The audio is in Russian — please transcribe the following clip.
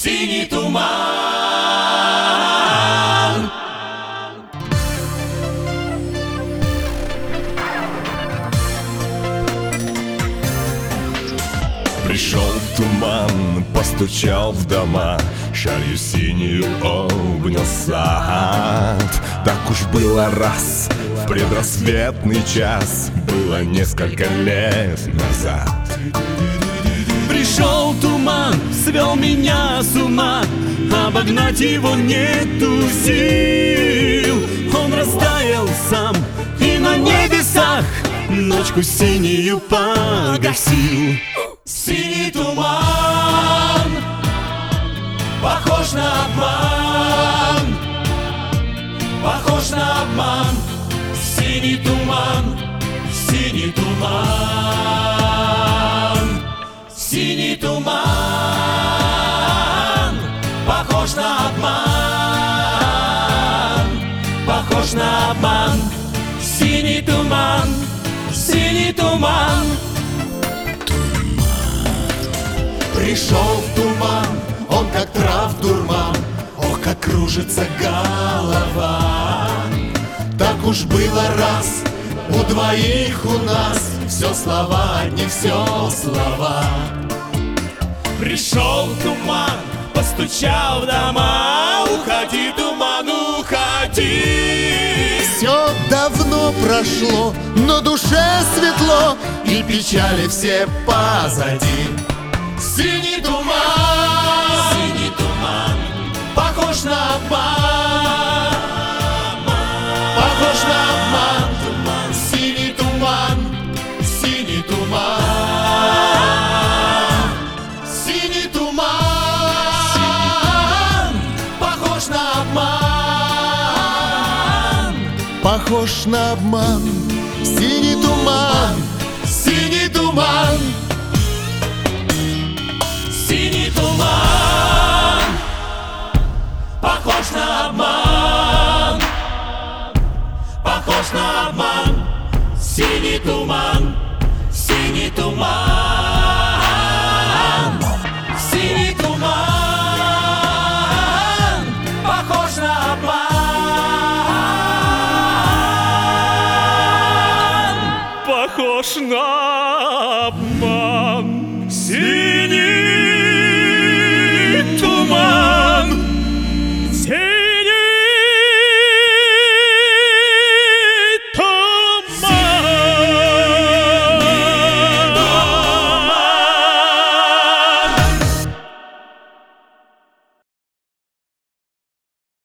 синий туман. Пришел туман, постучал в дома, шалью синюю обнял сад. Так уж было раз в предрассветный час, было несколько лет назад. Пришел туман, свел меня с ума, обогнать его нету сил. Он растаял сам и на небесах ночку синюю погасил. Синий туман, похож на обман, похож на обман. Синий туман, синий туман, синий туман, похож на обман, похож на обман. Синий туман, синий туман. Пришел в туман, он как трав дурман, ох, как кружится голова. Так уж было раз, у двоих у нас все слова, не все слова. Пришел туман, постучал в дома, уходи, туман, уходи. Все давно прошло, но душе светло, и печали все позади. Синий туман, Синий туман, похож на обман, похож на обман. Синий туман, синий туман, синий туман, похож на обман, похож на обман. Синий туман, синий туман. синий туман, похож на обман, похож на обман. Синий туман, синий туман, синий туман, похож на обман, похож на